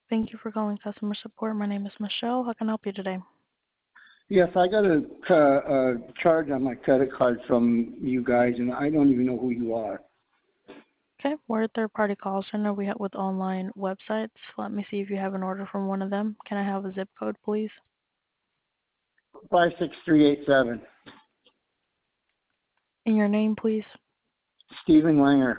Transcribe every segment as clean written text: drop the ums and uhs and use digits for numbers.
Thank you for calling customer support. My name is Michelle. How can I help you today? Yes, I got a charge on my credit card from you guys, and I don't even know who you are. Okay, we're a third-party call center. We help with online websites. Let me see if you have an order from one of them. Can I have a zip code, please? 56387. And your name, please? Stephen Langer.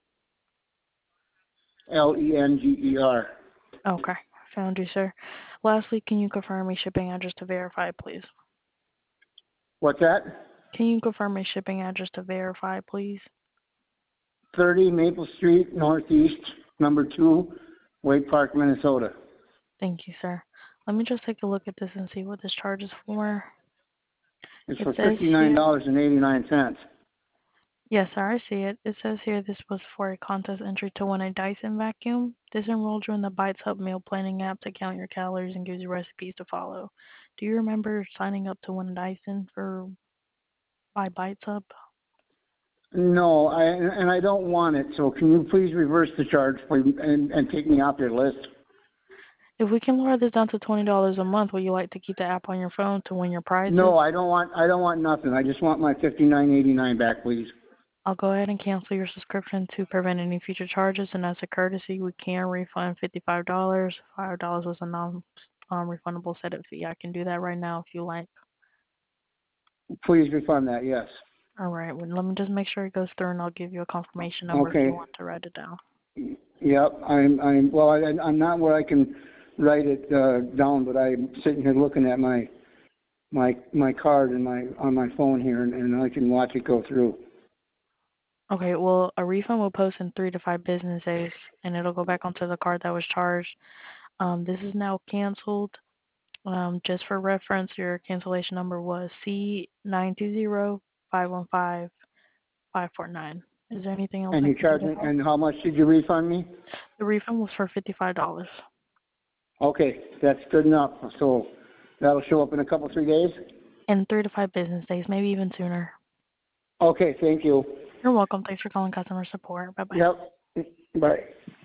Lenger. Okay, found you, sir. Lastly, can you confirm your shipping address to verify, please? What's that? Can you confirm your shipping address to verify, please? 30 Maple Street, Northeast, number 2, Wake Park, Minnesota. Thank you, sir. Let me just take a look at this and see what this charge is for. It's It for says here, $59.89. yes, sir, I see it. It says here this was for a contest entry to win a Dyson vacuum. This enrolled you in the Bites Hub meal planning app to count your calories and gives you recipes to follow. Do you remember signing up to win a Dyson by Bites Hub? No, I don't want it, so can you please reverse the charge please, and take me off your list? If we can lower this down to $20 a month, would you like to keep the app on your phone to win your prizes? No, I don't want nothing. I just want my $59.89 back, please. I'll go ahead and cancel your subscription to prevent any future charges, and as a courtesy, we can refund $55. $5 was a non-refundable setup fee. I can do that right now if you like. Please refund that, yes. All right, well, let me just make sure it goes through, and I'll give you a confirmation number if you Okay. want to write it down. Yep. I'm not where I can write it down, but I'm sitting here looking at my card and on my phone here, and I can watch it go through. Okay, well, a refund will post in 3 to 5 business days, and it'll go back onto the card that was charged. This is now canceled. Just for reference, your cancellation number was C920-515-549. Is there anything else And I you can do charge to me, help? and how much did you refund me? The refund was for $55. Okay, that's good enough. So that'll show up in a couple, 3 days? In 3 to 5 business days, maybe even sooner. Okay, thank you. You're welcome. Thanks for calling customer support. Bye-bye. Yep. Bye.